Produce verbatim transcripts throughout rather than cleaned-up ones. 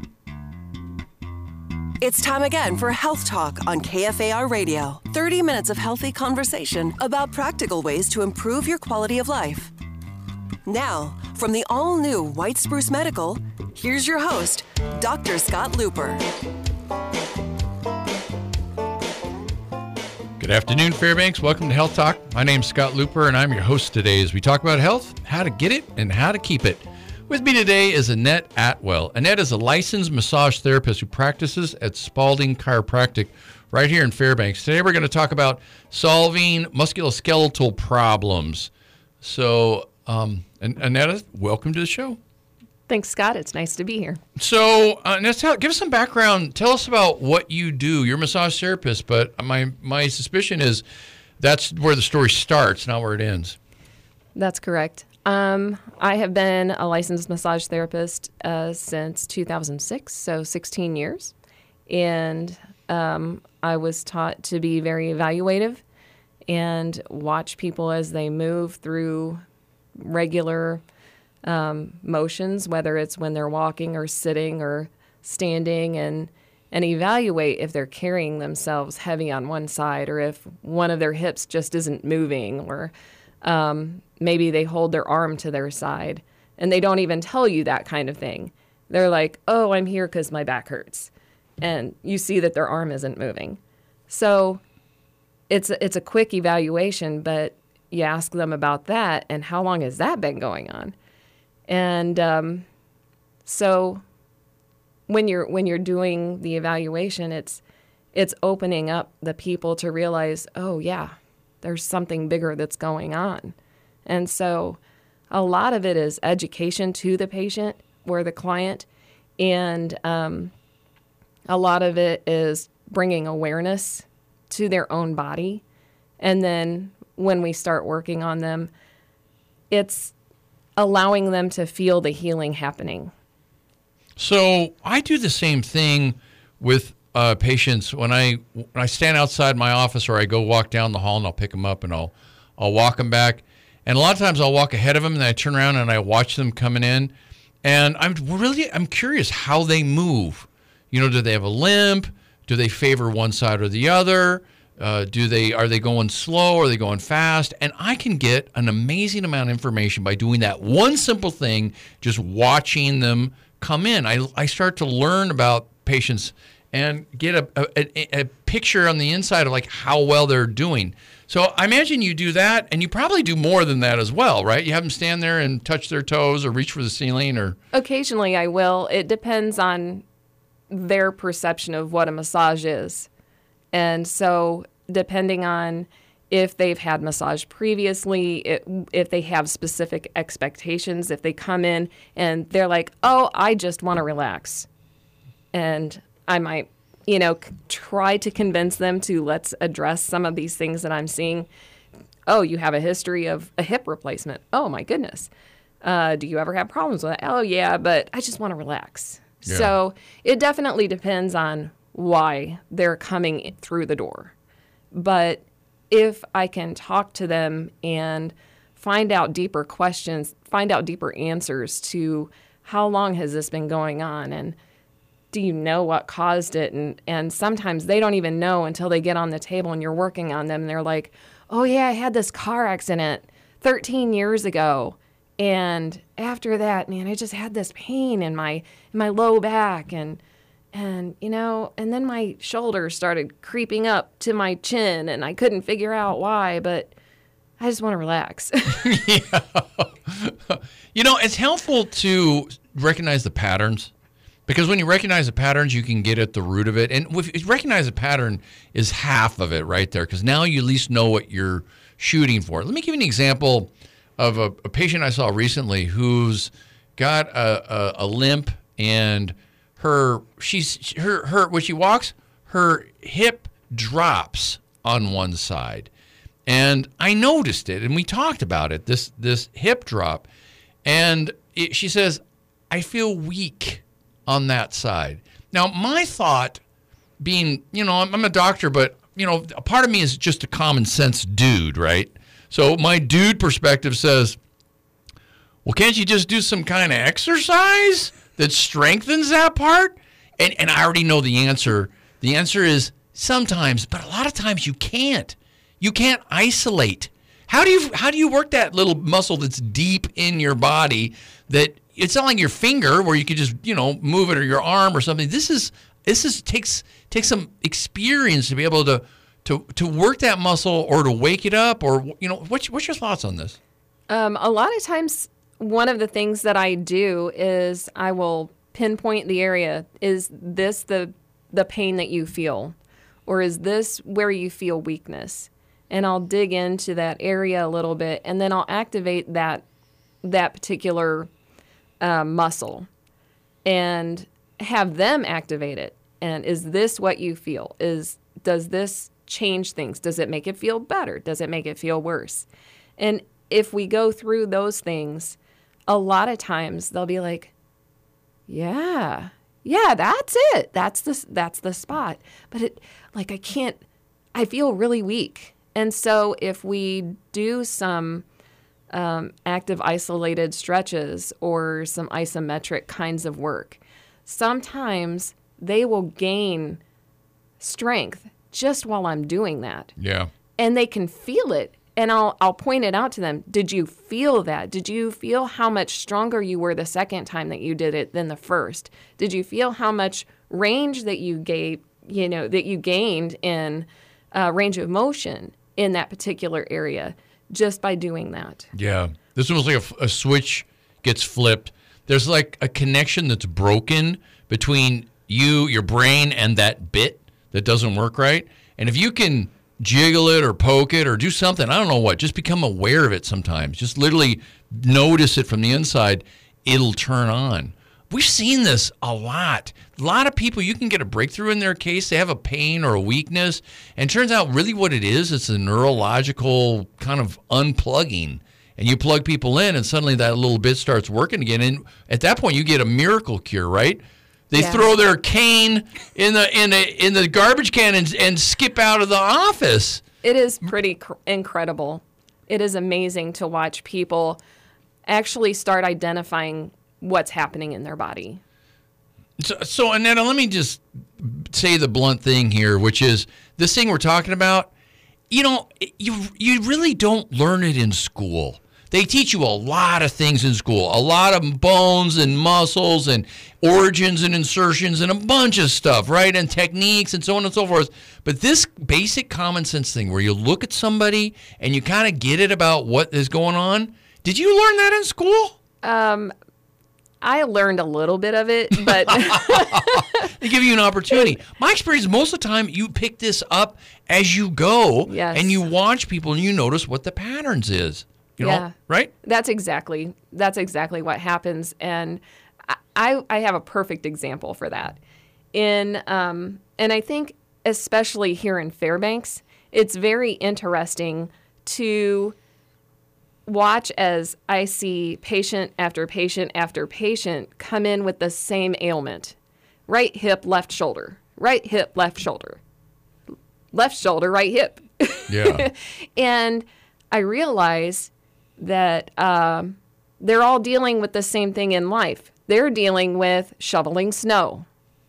It's time again for Health Talk on K F A R Radio. thirty minutes of healthy conversation about practical ways to improve your quality of life. Now, from the all-new White Spruce Medical, here's your host, Doctor Scott Looper. Good afternoon, Fairbanks. Welcome to Health Talk. My name's Scott Looper, and I'm your host today as we talk about health, how to get it, and how to keep it. With me today is Annette Atwell. Annette is a licensed massage therapist who practices at Spalding Chiropractic right here in Fairbanks. Today we're going to talk about solving musculoskeletal problems. So, um, Annette, welcome to the show. Thanks, Scott. It's nice to be here. So, uh, Annette, tell, give us some background. Tell us about what you do. You're a massage therapist, but my my suspicion is that's where the story starts, not where it ends. That's correct. Um, I have been a licensed massage therapist uh, since two thousand six, so sixteen years. And um, I was taught to be very evaluative and watch people as they move through regular um, motions, whether it's when they're walking or sitting or standing, and, and evaluate if they're carrying themselves heavy on one side or if one of their hips just isn't moving, or um, maybe they hold their arm to their side and they don't even tell you that kind of thing. They're like, oh, I'm here because my back hurts. And you see that their arm isn't moving. So it's a, it's a quick evaluation, but you ask them about that and how long has that been going on? And um, so when you're when you're doing the evaluation, it's it's opening up the people to realize, oh, yeah, there's something bigger that's going on. And so a lot of it is education to the patient or the client, and um, a lot of it is bringing awareness to their own body. And then when we start working on them, it's allowing them to feel the healing happening. So I do the same thing with uh, patients when I when I stand outside my office or I go walk down the hall and I'll pick them up and I'll I'll walk them back. And a lot of times I'll walk ahead of them and then I turn around and I watch them coming in. And I'm really, I'm curious how they move. You know, do they have a limp? Do they favor one side or the other? Uh, do they, are they going slow? Are they going fast? And I can get an amazing amount of information by doing that one simple thing, just watching them come in. I, I start to learn about patients and get a, a, a picture on the inside of like how well they're doing. So I imagine you do that, and you probably do more than that as well, right? You have them stand there and touch their toes or reach for the ceiling, or occasionally I will. It depends on their perception of what a massage is. And so depending on if they've had massage previously, it, if they have specific expectations, if they come in and they're like, oh, I just want to relax. And I might, you know, c- try to convince them to let's address some of these things that I'm seeing. Oh, you have a history of a hip replacement. Oh, my goodness. Uh, do you ever have problems with that? Oh, yeah, but I just want to relax. Yeah. So it definitely depends on why they're coming through the door. But if I can talk to them and find out deeper questions, find out deeper answers to how long has this been going on, and do you know what caused it? And, and sometimes they don't even know until they get on the table and you're working on them. And they're like, oh, yeah, I had this car accident thirteen years ago. And after that, man, I just had this pain in my in my low back. And, and you know, and then my shoulders started creeping up to my chin. And I couldn't figure out why, but I just want to relax. Yeah. You know, it's helpful to recognize the patterns. Because when you recognize the patterns, you can get at the root of it. And if you recognize a pattern is half of it right there, because now you at least know what you're shooting for. Let me give you an example of a, a patient I saw recently who's got a, a, a limp, and her she's her her when she walks, her hip drops on one side. And I noticed it, and we talked about it, this this hip drop. And it, she says, I feel weak on that side. Now, my thought being, you know, I'm, I'm a doctor, but, you know, a part of me is just a common sense dude, right? So my dude perspective says, well, can't you just do some kind of exercise that strengthens that part? And and I already know the answer. The answer is sometimes, but a lot of times you can't. You can't isolate. How do you how do you work that little muscle that's deep in your body that it's not like your finger where you could just, you know, move it, or your arm or something. This is this is takes takes some experience to be able to to to work that muscle or to wake it up, or, you know, what's what's your thoughts on this? Um, a lot of times, one of the things that I do is I will pinpoint the area. Is this the the pain that you feel, or is this where you feel weakness? And I'll dig into that area a little bit, and then I'll activate that that particular uh, muscle and have them activate it. And is this what you feel? Is does this change things? Does it make it feel better? Does it make it feel worse? And if we go through those things, a lot of times they'll be like, yeah, yeah, that's it. That's the, that's the spot. But it, like, I can't, I feel really weak. And so if we do some um, active isolated stretches or some isometric kinds of work, sometimes they will gain strength just while I'm doing that. Yeah. And they can feel it. And I'll I'll point it out to them. Did you feel that? Did you feel how much stronger you were the second time that you did it than the first? Did you feel how much range that you gave, you know, that you gained in uh, range of motion in that particular area just by doing that? Yeah. This is almost like a, a switch gets flipped. There's like a connection that's broken between you, your brain, and that bit that doesn't work right. And if you can jiggle it or poke it or do something, I don't know what, just become aware of it sometimes. Just literally notice it from the inside, it'll turn on. We've seen this a lot. A lot of people, you can get a breakthrough in their case. They have a pain or a weakness, and it turns out really what it is, it's a neurological kind of unplugging. And you plug people in, and suddenly that little bit starts working again. And at that point, you get a miracle cure, right? They Yeah. throw their cane in the in the in the garbage can and, and skip out of the office. It is pretty cr- incredible. It is amazing to watch people actually start identifying what's happening in their body. So, so Annetta, let me just say the blunt thing here, which is this thing we're talking about. You know, you you really don't learn it in school. They teach you a lot of things in school, a lot of bones and muscles and origins and insertions and a bunch of stuff, right? And techniques and so on and so forth. But this basic common sense thing where you look at somebody and you kind of get it about what is going on. Did you learn that in school? Um, I learned a little bit of it, but They give you an opportunity. My experience, most of the time, you pick this up as you go, Yes. and you watch people and you notice what the patterns is. You know, Yeah. right? That's exactly that's exactly what happens, and I I have a perfect example for that. In um, and I think especially here in Fairbanks, it's very interesting to watch as I see patient after patient after patient come in with the same ailment: right hip, left shoulder, right hip, left shoulder, left shoulder, right hip, Yeah. and I realize that um, they're all dealing with the same thing in life. They're dealing with shoveling snow.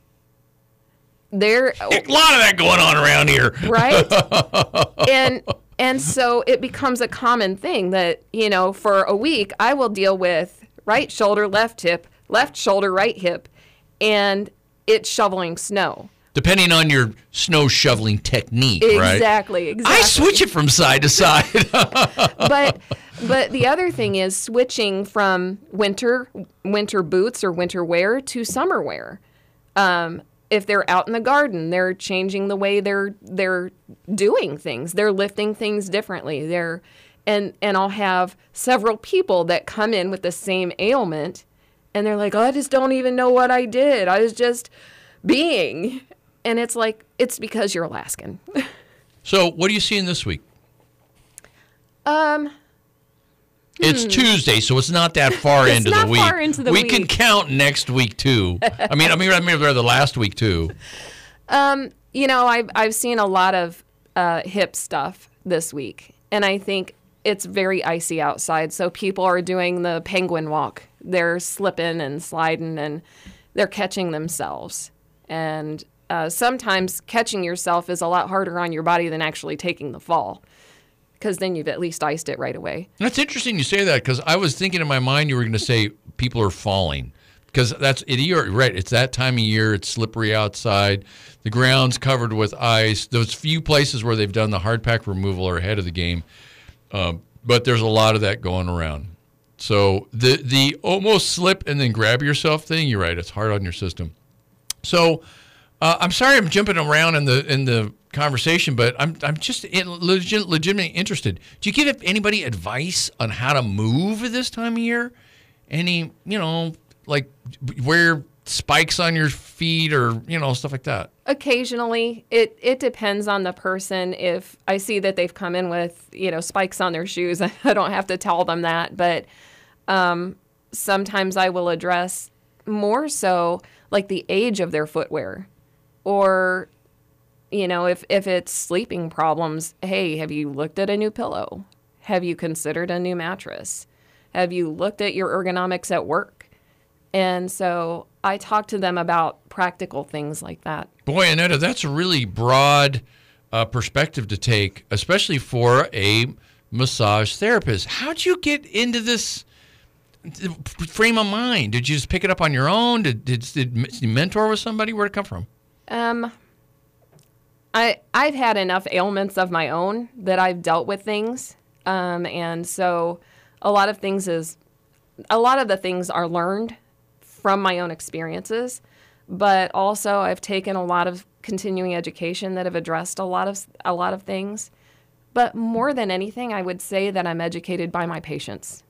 They're A lot of that going on around here. right, and and so it becomes a common thing that, you know, for a week I will deal with right shoulder, left hip, left shoulder, right hip, and it's shoveling snow. Depending on your snow shoveling technique, right? Exactly, exactly. I switch it from side to side. but but the other thing is switching from winter winter boots or winter wear to summer wear. Um, if they're out in the garden, they're changing the way they're they're doing things. They're lifting things differently. They're and and I'll have several people that come in with the same ailment, and they're like, oh, I just don't even know what I did. I was just being. And it's like, it's because you're Alaskan. So what are you seeing this week? um. It's Tuesday, so it's not that far It's into not the week. far into the we can week. count next week too. I mean, I mean, I mean, the last week too. Um, you know, I've I've seen a lot of uh, hip stuff this week, and I think it's very icy outside, so people are doing the penguin walk They're slipping and sliding, and they're catching themselves. And uh, sometimes catching yourself is a lot harder on your body than actually taking the fall, because then you've at least iced it right away. That's interesting you say that, because I was thinking in my mind you were going to say people are falling. Because that's it, you're right. It's that time of year. It's slippery outside. The ground's covered with ice. Those few places where they've done the hard pack removal are ahead of the game. Uh, but there's a lot of that going around. So the the almost slip and then grab yourself thing, you're right. It's hard on your system. So uh, I'm sorry I'm jumping around in the in the conversation, but I'm I'm just legit, legitimately interested. Do you give anybody advice on how to move this time of year? Any, you know, like wear spikes on your feet or, you know, stuff like that? Occasionally. It it depends on the person. If I see that they've come in with, you know, spikes on their shoes, I don't have to tell them that. But um, sometimes I will address more so like the age of their footwear. Or, you know, if, if it's sleeping problems, hey, have you looked at a new pillow? Have you considered a new mattress? Have you looked at your ergonomics at work? And so I talk to them about practical things like that. Boy, Annetta, that's a really broad uh, perspective to take, especially for a massage therapist. How'd you get into this frame of mind? Did you just pick it up on your own? Did, did, did you mentor with somebody? Where'd it come from? Um, I, I've had enough ailments of my own that I've dealt with things. Um, and so a lot of things is, a lot of the things are learned from my own experiences, but also I've taken a lot of continuing education that have addressed a lot of a lot of things. But more than anything, I would say that I'm educated by my patients.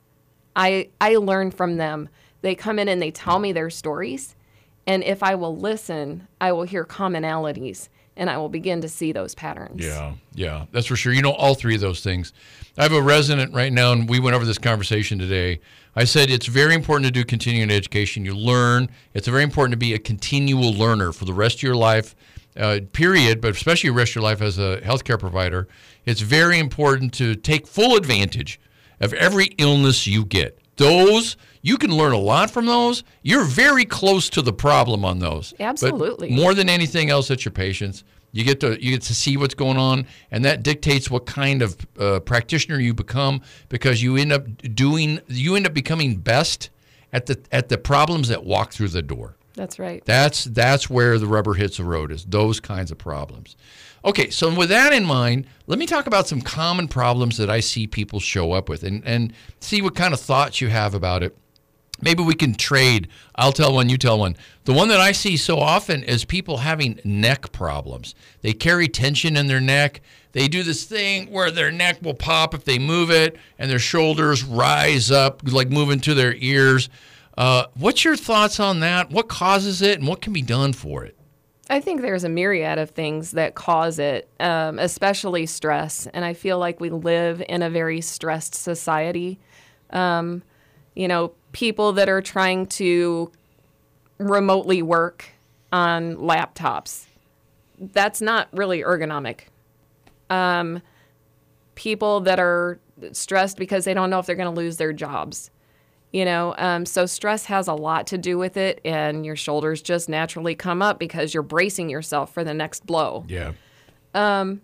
I I learn from them. They come in and they tell me their stories, and if I will listen, I will hear commonalities, and I will begin to see those patterns. Yeah, yeah, that's for sure. You know, all three of those things. I have a resident right now, and we went over this conversation today. I said it's very important to do continuing education. You learn. It's very important to be a continual learner for the rest of your life, uh, period, but especially the rest of your life as a healthcare provider. It's very important to take full advantage of every illness you get. Those, you can learn a lot from those. You're very close to the problem on those. Absolutely. But more than anything else, it's your patients. You get to you get to see what's going on, and that dictates what kind of uh, practitioner you become, because you end up doing you end up becoming best at the at the problems that walk through the door. That's right. That's that's where the rubber hits the road, is those kinds of problems. Okay, so with that in mind, let me talk about some common problems that I see people show up with, and, and see what kind of thoughts you have about it. Maybe we can trade. I'll tell one, you tell one. The one that I see so often is people having neck problems. They carry tension in their neck. They do this thing where their neck will pop if they move it, and their shoulders rise up, like moving to their ears. Uh, what's your thoughts on that? What causes it, and what can be done for it? I think there's a myriad of things that cause it, um, especially stress. And I feel like we live in a very stressed society. Um, you know, people that are trying to remotely work on laptops, that's not really ergonomic. Um, people that are stressed because they don't know if they're going to lose their jobs. You know, um, so stress has a lot to do with it, and your shoulders just naturally come up because you're bracing yourself for the next blow. Yeah. Um,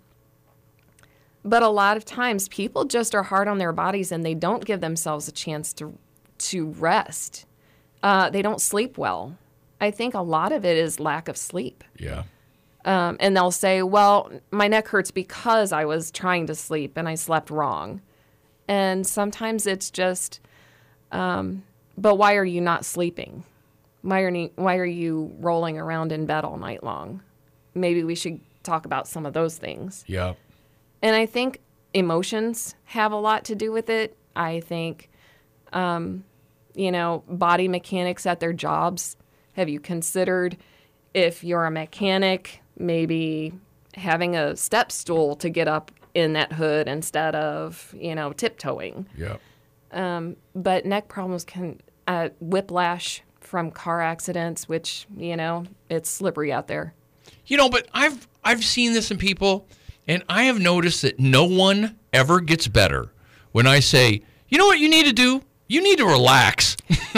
but a lot of times people just are hard on their bodies, and they don't give themselves a chance to to rest. Uh, they don't sleep well. I think a lot of it is lack of sleep. Yeah. Um, and they'll say, well, my neck hurts because I was trying to sleep and I slept wrong. And sometimes it's just... Um, but why are you not sleeping? Why are you, why are you rolling around in bed all night long? Maybe we should talk about some of those things. Yeah. And I think emotions have a lot to do with it. I think, um, you know, body mechanics at their jobs. Have you considered, if you're a mechanic, maybe having a step stool to get up in that hood instead of, you know, tiptoeing? Yeah. Um, but neck problems can, uh, whiplash from car accidents, which, you know, it's slippery out there. You know, but I've I've seen this in people, and I have noticed that no one ever gets better when I say, you know what you need to do? you need to relax.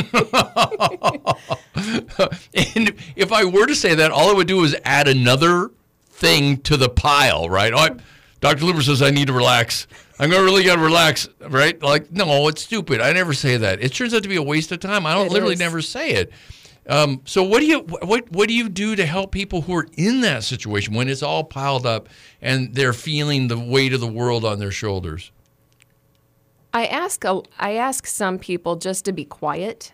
And if I were to say that, all I would do is add another thing to the pile, right? Oh, I, Doctor Luper says I need to relax. I'm going to really got to relax, right? Like, no, it's stupid. I never say that. It turns out to be a waste of time. I don't It literally is. never say it. Um, so what do you what what do you do to help people who are in that situation when it's all piled up and they're feeling the weight of the world on their shoulders? I ask a, I ask some people just to be quiet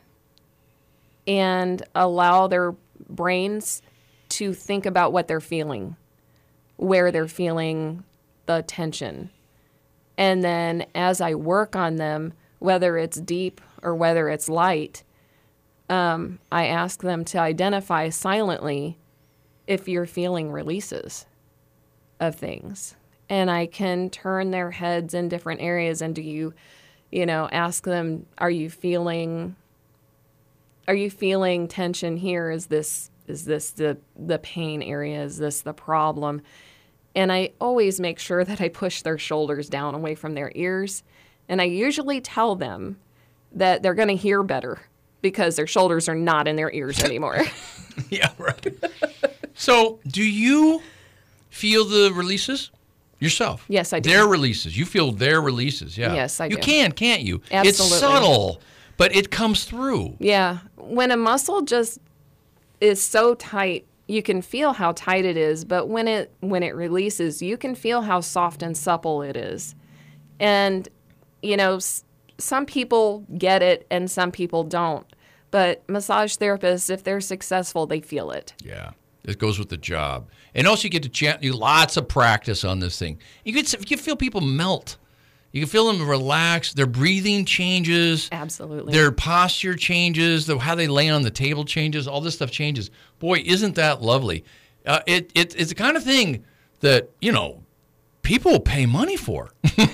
and allow their brains to think about what they're feeling, where they're feeling the tension. And then as I work on them, whether it's deep or whether it's light, um, I ask them to identify silently if you're feeling releases of things. And I can turn their heads in different areas. And do you, you know, ask them, are you feeling, are you feeling tension here? Is this, is this the, the pain area? Is this the problem? And I always make sure that I push their shoulders down away from their ears. And I usually tell them that they're going to hear better because their shoulders are not in their ears anymore. Yeah, right. So do you feel the releases yourself? Yes, I do. Their releases. You feel their releases, yeah. Yes, I you do. You can, can't you? Absolutely. It's subtle, but it comes through. Yeah. When a muscle just is so tight, you can feel how tight it is, but when it when it releases, you can feel how soft and supple it is. And, you know, s- some people get it and some people don't. But massage therapists, if they're successful, they feel it. Yeah, it goes with the job. And also you get to ch- you lots of practice on this thing. You get you feel people melt. You can feel them relax. Their breathing changes. Absolutely. Their posture changes. The, how they lay on the table changes. All this stuff changes. Boy, isn't that lovely? Uh, it, it it's the kind of thing that, you know, people pay money for.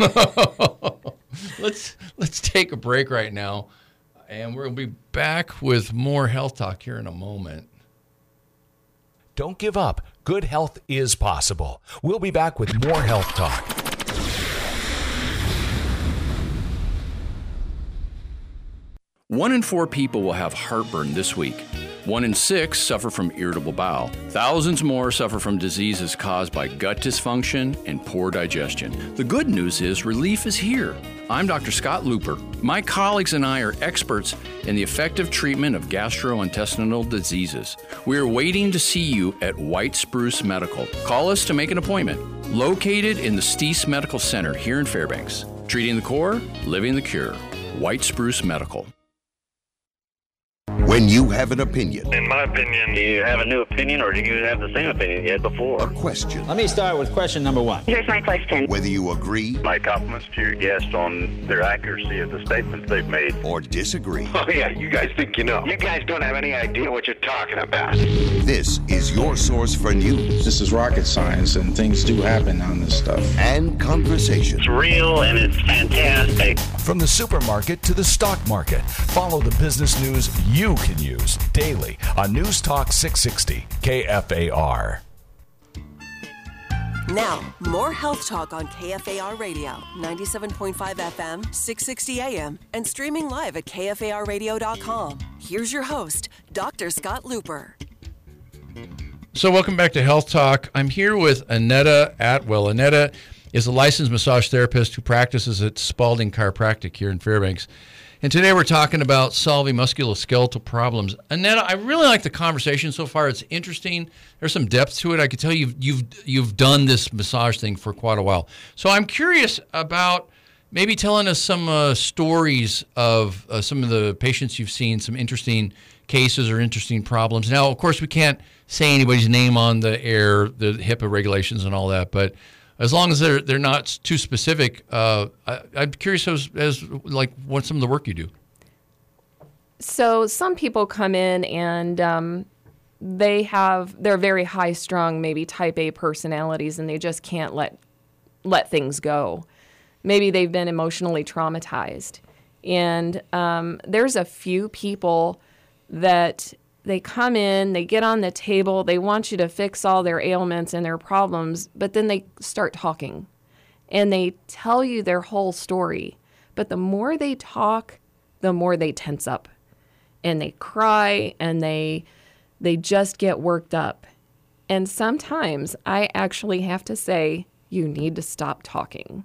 let's let's take a break right now, and we'll be back with more health talk here in a moment. Don't give up. Good health is possible. We'll be back with more health talk. One in four people will have heartburn this week. One in six suffer from irritable bowel. Thousands more suffer from diseases caused by gut dysfunction and poor digestion. The good news is relief is here. I'm Doctor Scott Luper. My colleagues and I are experts in the effective treatment of gastrointestinal diseases. We are waiting to see you at White Spruce Medical. Call us to make an appointment. Located in the Steese Medical Center here in Fairbanks. Treating the core, living the cure. White Spruce Medical. When you have an opinion. In my opinion, do you have a new opinion or do you have the same opinion you had before? A question. Let me start with question number one. Here's my question. Whether you agree. My compliments to your guest on their accuracy of the statements they've made. Or disagree. Oh, yeah, you guys think you know. You guys don't have any idea what you're talking about. This is your source for news. This is rocket science, and things do happen on this stuff. And conversation. It's real and it's fantastic. From the supermarket to the stock market, follow the business news you can use daily on News Talk six sixty K F A R. Now, more health talk on K F A R Radio, ninety-seven point five F M, six sixty A M, and streaming live at K F A R radio dot com. Here's your host, Doctor Scott Luper. So welcome back to Health Talk. I'm here with Annetta Atwell. Annetta is a licensed massage therapist who practices at Spalding Chiropractic here in Fairbanks. And today we're talking about solving musculoskeletal problems. Annetta, I really like the conversation so far. It's interesting. There's some depth to it. I can tell you've you've you've done this massage thing for quite a while. So I'm curious about maybe telling us some uh, stories of uh, some of the patients you've seen, some interesting cases or interesting problems. Now, of course, we can't say anybody's name on the air, the HIPAA regulations and all that, but as long as they're they're not too specific, uh, I, I'm curious as, as like what some of the work you do. So some people come in and um, they have they're very high strung, maybe type A personalities, and they just can't let let things go. Maybe they've been emotionally traumatized, and um, there's a few people that they come in, they get on the table, they want you to fix all their ailments and their problems, but then they start talking and they tell you their whole story. But the more they talk, the more they tense up and they cry and they they just get worked up. And sometimes I actually have to say, you need to stop talking.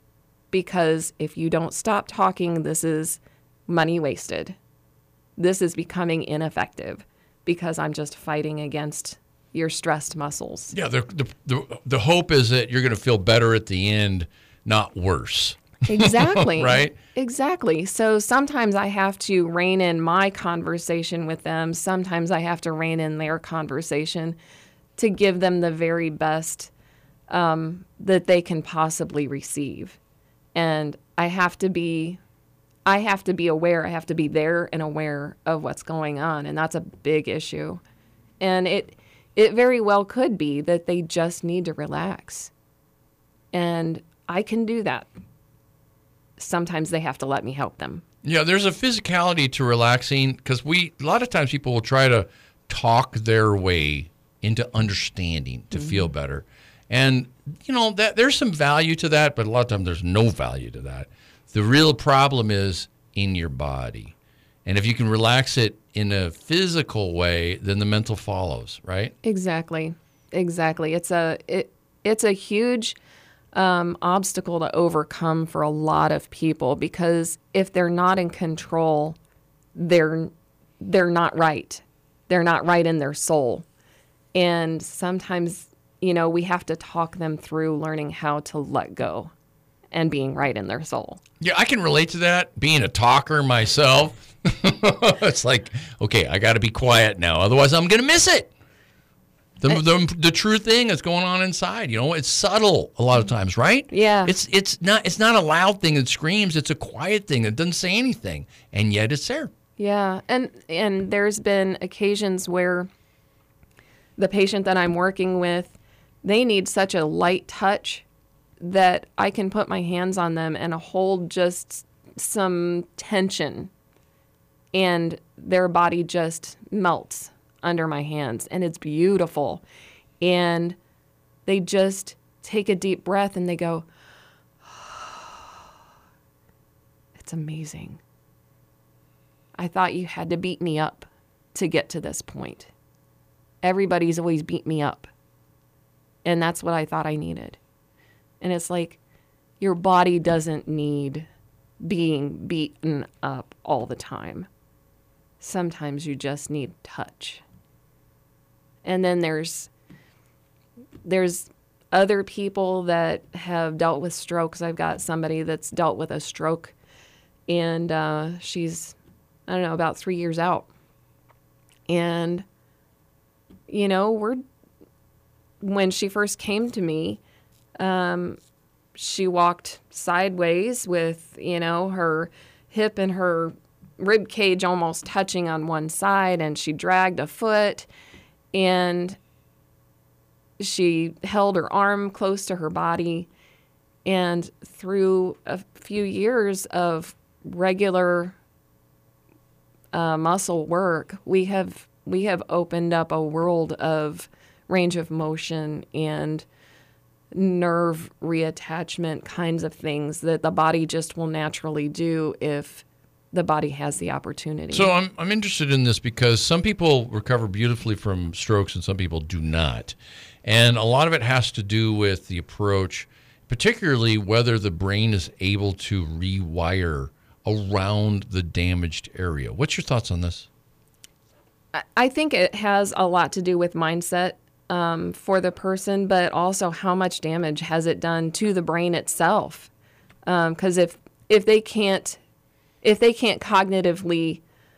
Because if you don't stop talking, this is money wasted. This is becoming ineffective because I'm just fighting against your stressed muscles. Yeah, the the the, the hope is that you're going to feel better at the end, not worse. Exactly. Right? Exactly. So sometimes I have to rein in my conversation with them. Sometimes I have to rein in their conversation to give them the very best um, that they can possibly receive. And I have to be, I have to be aware. I have to be there and aware of what's going on, and that's a big issue. And it, it very well could be that they just need to relax, and I can do that. Sometimes they have to let me help them. Yeah, there's a physicality to relaxing because we a lot of times people will try to talk their way into understanding to mm-hmm. feel better. And, you know, that there's some value to that, but a lot of times there's no value to that. The real problem is in your body. And if you can relax it in a physical way, then the mental follows, right? Exactly. Exactly. It's a it it's a huge um, obstacle to overcome for a lot of people because if they're not in control, they're they're not right. They're not right in their soul. And sometimes, you know, we have to talk them through learning how to let go and being right in their soul. Yeah, I can relate to that, being a talker myself. It's like, okay, I got to be quiet now, otherwise I'm going to miss it. The, the the true thing that's going on inside, you know, it's subtle a lot of times, right? Yeah. It's it's not it's not a loud thing that screams. It's a quiet thing that doesn't say anything, and yet it's there. Yeah, and and there's been occasions where the patient that I'm working with, they need such a light touch that I can put my hands on them and hold just some tension, and their body just melts under my hands, and it's beautiful. And they just take a deep breath and they go, oh, it's amazing. I thought you had to beat me up to get to this point. Everybody's always beat me up. And that's what I thought I needed. And it's like, your body doesn't need being beaten up all the time. Sometimes you just need touch. And then there's there's other people that have dealt with strokes. I've got somebody that's dealt with a stroke, and uh, she's, I don't know, about three years out. And, you know, we're when she first came to me, um, she walked sideways with, you know, her hip and her rib cage almost touching on one side, and she dragged a foot, and she held her arm close to her body. And through a few years of regular uh, muscle work, we have we have opened up a world of range of motion and nerve reattachment kinds of things that the body just will naturally do if the body has the opportunity. So I'm I'm interested in this because some people recover beautifully from strokes and some people do not. And a lot of it has to do with the approach, particularly whether the brain is able to rewire around the damaged area. What's your thoughts on this? I think it has a lot to do with mindset um, for the person, but also how much damage has it done to the brain itself. Because um, if if they can't if they can't cognitively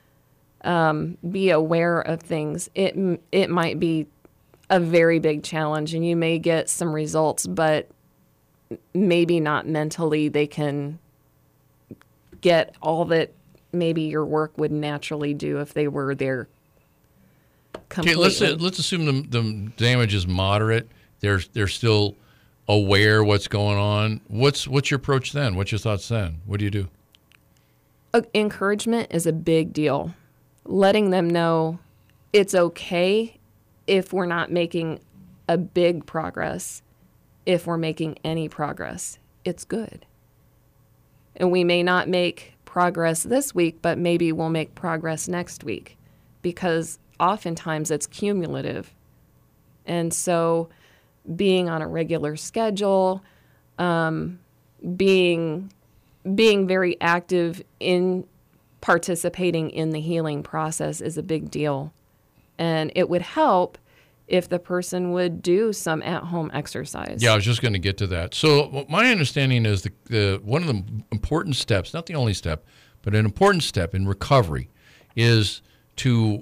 um, be aware of things, it it might be a very big challenge, and you may get some results, but maybe not mentally. They can get all that maybe your work would naturally do if they were there completely. Okay, let's let's assume the, the damage is moderate. They're they're still aware what's going on. What's what's your approach then? What's your thoughts then? What do you do? Uh, encouragement is a big deal. Letting them know it's okay if we're not making a big progress. If we're making any progress, it's good. And we may not make progress this week, but maybe we'll make progress next week, because oftentimes it's cumulative. And so being on a regular schedule, um, being being very active in participating in the healing process is a big deal. And it would help if the person would do some at-home exercise. Yeah, I was just going to get to that. So my understanding is the, the one of the important steps, not the only step, but an important step in recovery is to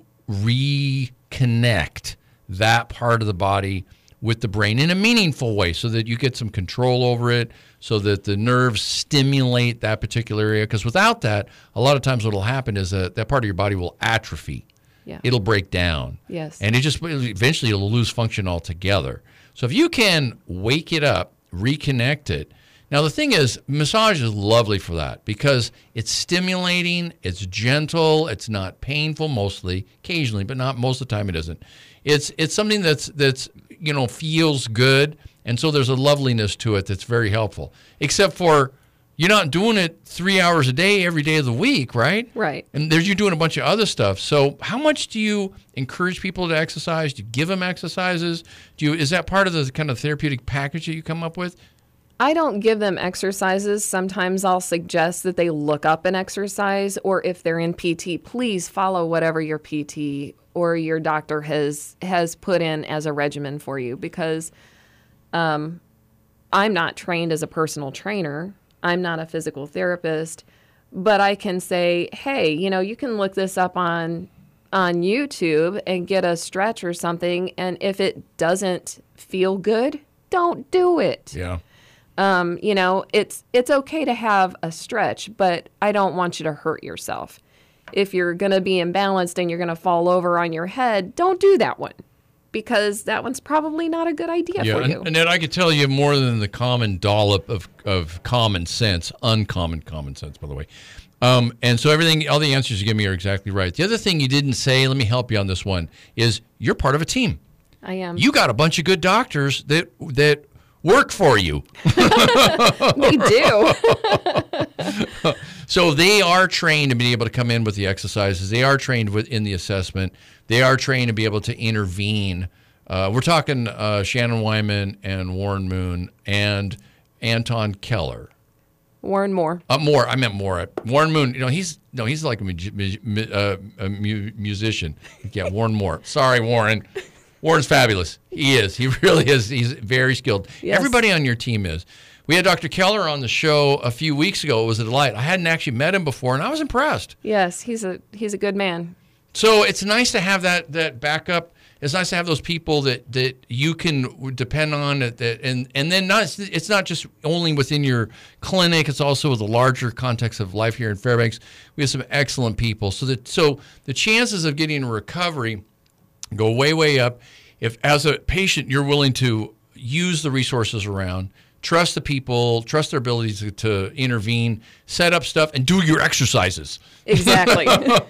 reconnect that part of the body with the brain in a meaningful way so that you get some control over it, so that the nerves stimulate that particular area. Because without that, a lot of times what will happen is that that part of your body will atrophy. Yeah. It'll break down. Yes. And it just eventually it'll lose function altogether. So if you can wake it up, reconnect it. Now the thing is, massage is lovely for that because it's stimulating, it's gentle, it's not painful mostly, occasionally, but not most of the time it isn't. It's it's something that's that's you know feels good, and so there's a loveliness to it that's very helpful. Except for you're not doing it three hours a day every day of the week, right? Right. And there's you're doing a bunch of other stuff. So how much do you encourage people to exercise? Do you give them exercises? Do you is that part of the kind of therapeutic package that you come up with? I don't give them exercises. Sometimes I'll suggest that they look up an exercise, or if they're in P T, please follow whatever your P T or your doctor has has put in as a regimen for you, because um, I'm not trained as a personal trainer. I'm not a physical therapist, but I can say, hey, you know, you can look this up on on YouTube and get a stretch or something, and if it doesn't feel good, don't do it. Yeah. Um, you know, it's it's okay to have a stretch, but I don't want you to hurt yourself. If you're going to be imbalanced and you're going to fall over on your head, don't do that one, because that one's probably not a good idea yeah, for and, you. and then I could tell you more than the common dollop of, of common sense, uncommon common sense, by the way. Um, and so everything, all the answers you give me are exactly right. The other thing you didn't say, let me help you on this one, is you're part of a team. I am. You got a bunch of good doctors that that work for you. They do. So they are trained to be able to come in with the exercises. They are trained with, in the assessment. They are trained to be able to intervene. Uh, we're talking uh, Shannon Wyman and Warren Moon and Anton Keller. Warren Moore. Uh, Moore. I meant Moore. Warren Moon. You know, he's no, he's like a, mu- mu- uh, a mu- musician. Yeah, Warren Moore. Sorry, Warren. Warren's fabulous. He is. He really is. He's very skilled. Yes. Everybody on your team is. We had Doctor Keller on the show a few weeks ago. It was a delight. I hadn't actually met him before, and I was impressed. Yes, he's a he's a good man. So it's nice to have that that backup. It's nice to have those people that, that you can depend on. That, that and and then not it's not just only within your clinic. It's also with the larger context of life here in Fairbanks. We have some excellent people. So that so the chances of getting a recovery go way way up if, as a patient, you're willing to use the resources around. Trust the people, trust their abilities to, to intervene, set up stuff, and do your exercises. Exactly.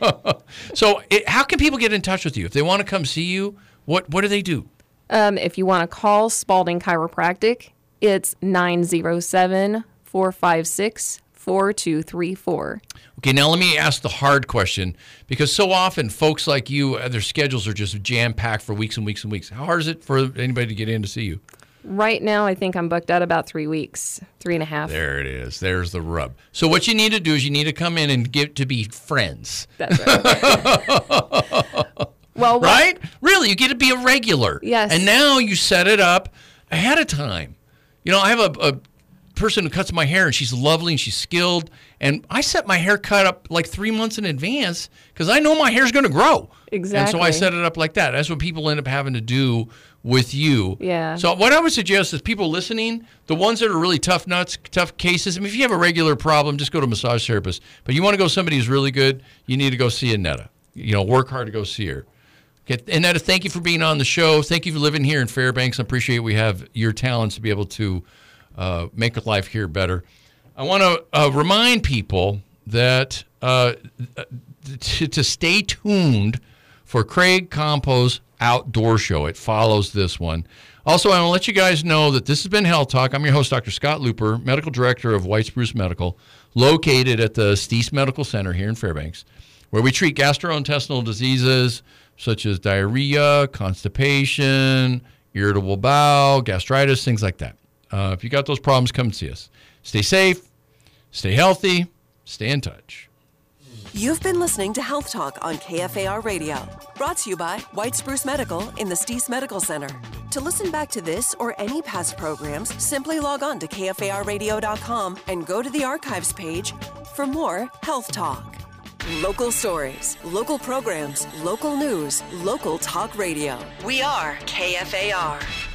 So it, how can people get in touch with you? If they want to come see you, what, what do they do? Um, if you want to call Spalding Chiropractic, it's nine oh seven, four five six, four two three four. Okay, now let me ask the hard question, because so often folks like you, their schedules are just jam-packed for weeks and weeks and weeks. How hard is it for anybody to get in to see you? Right now, I think I'm booked out about three weeks, three and a half. There it is. There's the rub. So what you need to do is you need to come in and get to be friends. That's right. Well, what, right? Really, you get to be a regular. Yes. And now you set it up ahead of time. You know, I have a, a person who cuts my hair, and she's lovely and she's skilled. And I set my hair cut up like three months in advance because I know my hair's going to grow. Exactly. And so I set it up like that. That's what people end up having to do with you. Yeah. So what I would suggest is people listening, the ones that are really tough nuts, tough cases, I mean, if you have a regular problem, just go to a massage therapist. But you want to go somebody who's really good, you need to go see Annetta. You know, work hard to go see her. Okay, Annetta, thank you for being on the show. Thank you for living here in Fairbanks. I appreciate we have your talents to be able to uh, make life here better. I want to uh, remind people that uh, to, to stay tuned for Craig Compo's outdoor show. It follows this one. Also, I want to let you guys know that this has been Health Talk. I'm your host, Doctor Scott Looper, Medical Director of White Spruce Medical, located at the Steese Medical Center here in Fairbanks, where we treat gastrointestinal diseases such as diarrhea, constipation, irritable bowel, gastritis, things like that. Uh, if you got those problems, come see us. Stay safe, stay healthy, stay in touch. You've been listening to Health Talk on K F A R Radio, brought to you by White Spruce Medical in the Steese Medical Center. To listen back to this or any past programs, simply log on to K F A R radio dot com and go to the archives page for more Health Talk. Local stories, local programs, local news, local talk radio. We are K F A R.